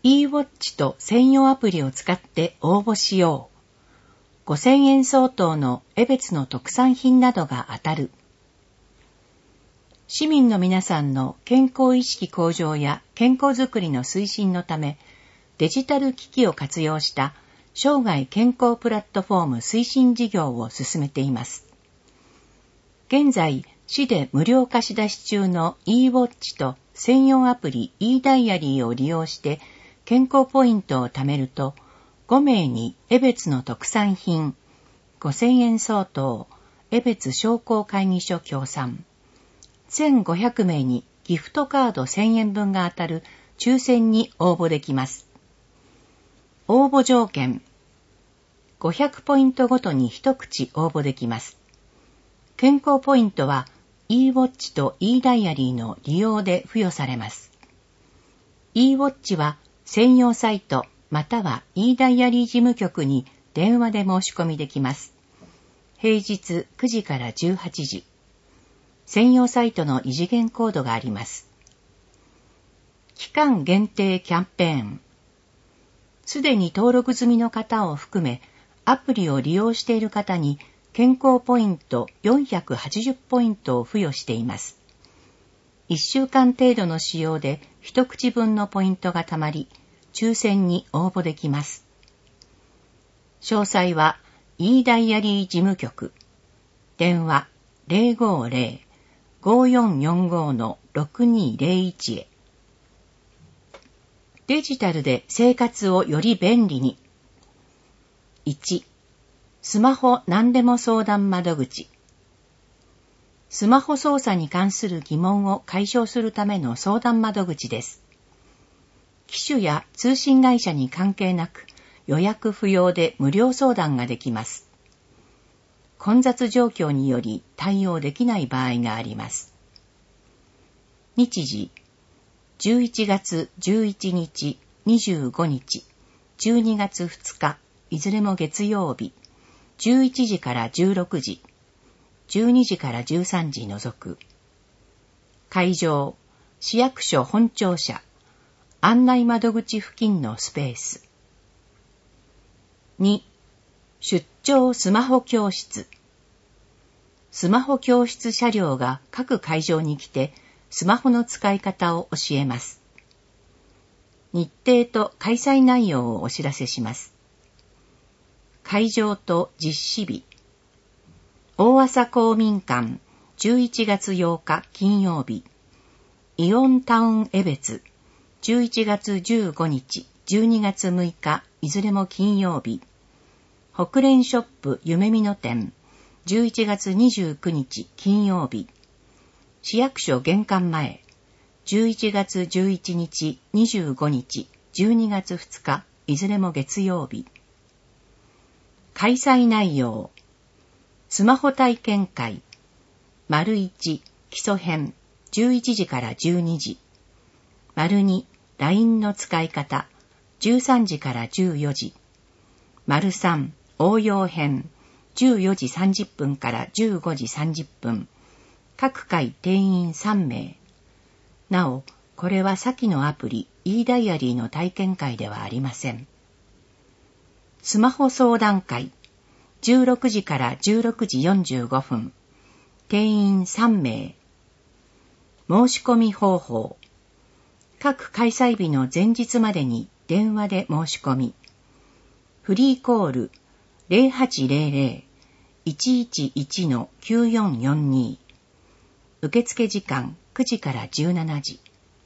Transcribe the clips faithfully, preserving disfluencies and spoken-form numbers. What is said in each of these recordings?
e-ウォッチ と専用アプリを使って応募しよう。ごせんえん相当の江別の特産品などが当たる。市民の皆さんの健康意識向上や健康づくりの推進のため、デジタル機器を活用した生涯健康プラットフォーム推進事業を進めています。現在、市で無料貸し出し中の e-ウォッチ と専用アプリ e ダイアリーを利用して健康ポイントを貯めると、ごめいに江別の特産品ごせんえん相当江別商工会議所協賛、せんごひゃくめいにギフトカードせんえんぶんが当たる抽選に応募できます。応募条件、ごひゃくポイントごとに一口応募できます。健康ポイントは e-ウォッチ と e ダイアリーの利用で付与されます。e-ウォッチ は専用サイトまたは e ダイアリー事務局に電話で申し込みできます。平日くじからじゅうはちじ。専用サイトの二次元コードがあります。期間限定キャンペーン。すでに登録済みの方を含め、アプリを利用している方に健康ポイントよんひゃくはちじゅうポイントを付与しています。いっしゅうかん程度の使用で一口分のポイントがたまり、抽選に応募できます。詳細は e ダイアリー事務局、電話 ゼロごーゼロ ごーよんよんご のろくにーゼロいち へ。デジタルで生活をより便利に。いち、スマホ何でも相談窓口。スマホ操作に関する疑問を解消するための相談窓口です。機種や通信会社に関係なく、予約不要で無料相談ができます。混雑状況により対応できない場合があります。日時、じゅういちがつじゅういちにち、にじゅうごにち、じゅうにがつふつか、いずれも月曜日、じゅういちじからじゅうろくじ、じゅうにじからじゅうさんじ除く。会場、市役所本庁舎、案内窓口付近のスペース。に、出張スマホ教室。スマホ教室車両が各会場に来て、スマホの使い方を教えます。日程と開催内容をお知らせします。会場と実施日。大麻公民館じゅういちがつようか金曜日。イオンタウン江別じゅういちがつじゅうごにち、じゅうにがつむいかいずれも金曜日。北連ショップ夢見の店じゅういちがつにじゅうくにち金曜日。市役所玄関前じゅういちがつじゅういちにち、にじゅうごにち、じゅうにがつふつかいずれも月曜日。開催内容。スマホ体験会丸いち基礎編じゅういちじからじゅうにじ、丸に ライン の使い方じゅうさんじからじゅうよじ、丸さん応用編じゅうよじさんじゅっぷんからじゅうごじさんじゅっぷん、各回定員さんめい。なお、これは先のアプリ e ダイアリーの体験会ではありません。スマホ相談会じゅうろくじからじゅうろくじよんじゅうごふん、定員さんめい。申し込み方法。各開催日の前日までに電話で申し込み。フリーコール ゼロはちゼロゼロ いちいちいち きゅうよんよんに。受付時間くじからじゅうしちじ。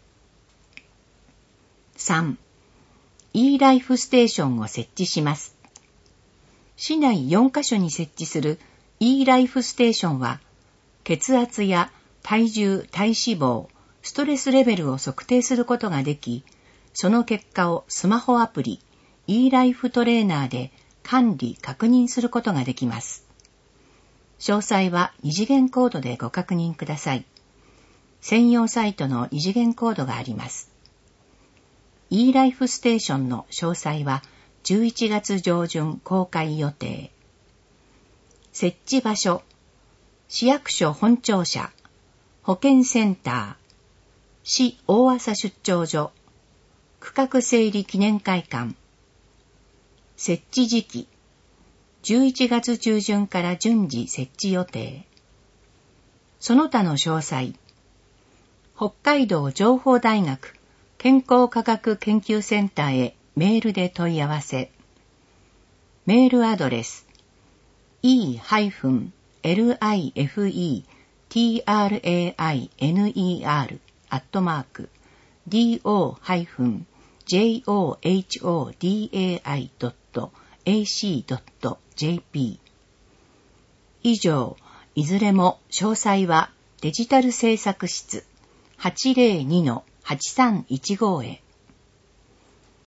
さん、e ライフステーションを設置します。市内よんかしょに設置する e ライフステーションは、血圧や体重、体脂肪、ストレスレベルを測定することができ、その結果をスマホアプリ e ライフトレーナーで管理・確認することができます。詳細は二次元コードでご確認ください。専用サイトの二次元コードがあります。e ライフステーションの詳細はじゅういちがつじょうじゅん公開予定。設置場所、市役所本庁舎、保健センター、市大麻出張所、 区画整理記念会館。設置時期、じゅういちがつ中旬から順次設置予定。その他の詳細、北海道情報大学健康科学研究センターへメールで問い合わせ。メールアドレス イーエルアイエフイーティーアールエーアイエヌイーアール アットマーク ドット ジョホダイ ドット エーシー ドット ジェーピー 以上、いずれも詳細はデジタル制作室 はちまるにのはちさんいちご へ。